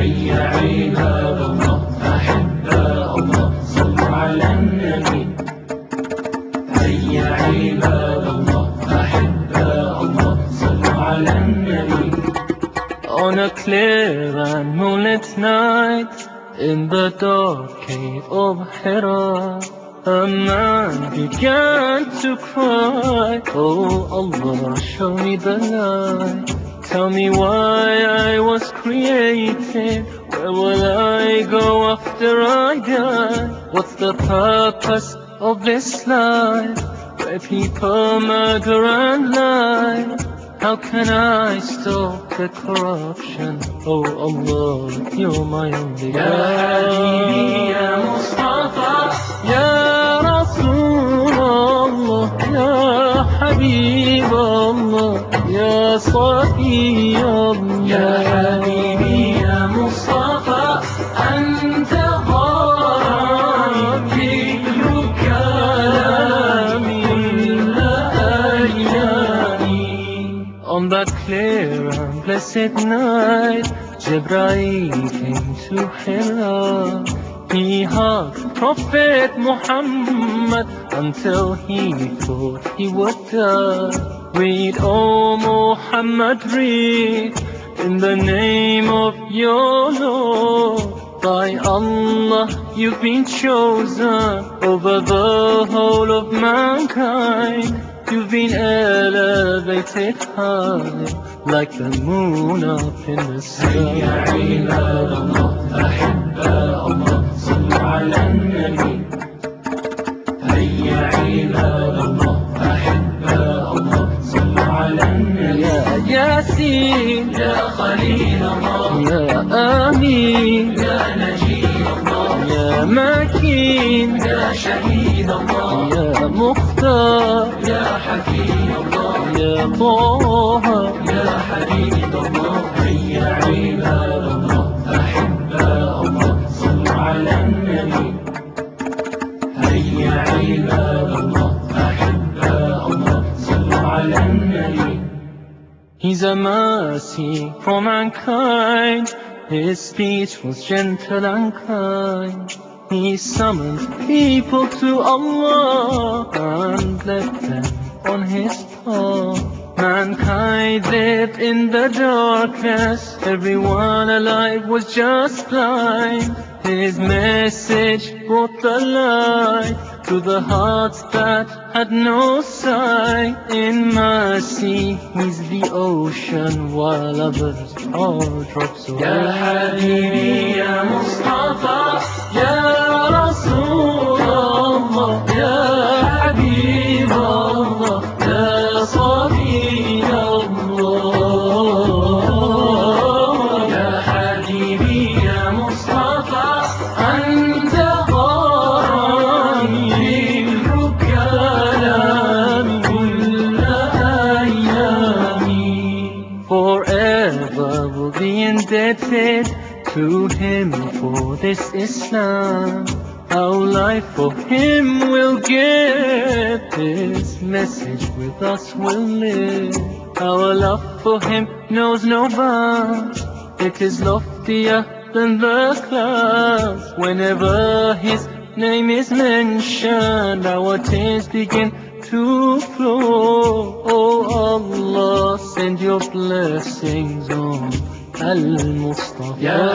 هيا عباد الله أحباء الله صلوا على النبي. هيا عباد الله أحباء الله صلوا على النبي. On a clear and moonlit night, in the dark cave of Hira, a man began to cry, oh Allah, show me the light. Tell me why I was created. Where will I go after I die? What's the purpose of this life, where people murder and lie? How can I stop the corruption? Oh Allah, you're my only God. Ya Habibi, Ya Mustafa, Ya Rasul Allah, Ya Habib Allah, Ya Safi Allah. Ya Habibi, Ya Mustafa, Anta Rabbi Kalami kulla ayami. On that clear and blessed night, Jibreel came to Hira. He hugged Prophet Muhammad until he thought he would die. Read, O Muhammad, read, in the name of your Lord. By Allah, you've been chosen over the whole of mankind. You've been elevated high, like the moon up in the sky. هيا عباد الله أحباء الله صلوا على النبي. هيا عباد الله أحباء الله صلوا على النبي. يا ياسين يا خليل الله، يا آمين يا نجي الله، يا مكين يا شهيد الله، يا مختار يا حكيم الله، يا طه يا حبيب الله. هيا عباد الله أحباء الله صلوا على النبي. هيا عباد الله أحباء الله صلوا على النبي. He's a mercy for mankind. His speech was gentle and kind. He summoned people to Allah and led them on his path. Mankind lived in the darkness, everyone alive was just blind. His message brought the light to the hearts that had no sight. In mercy, he's the ocean, while others are drops away. Ya Habibi, Ya Mustafa, Ya Rasul Allah, Ya Habib Allah, Ya Safi Allah. Ya Habibi, Ya Mustafa, Anta Rabbi Kalami kulla ayami. Forever will be indebted to him for this Islam. Our life for him will give, his message with us will live. Our love for him knows no bounds, it is loftier than the clouds. Whenever his name is mentioned, our tears begin to flow. Oh Allah, send your blessings on Al-Mustafa. Ya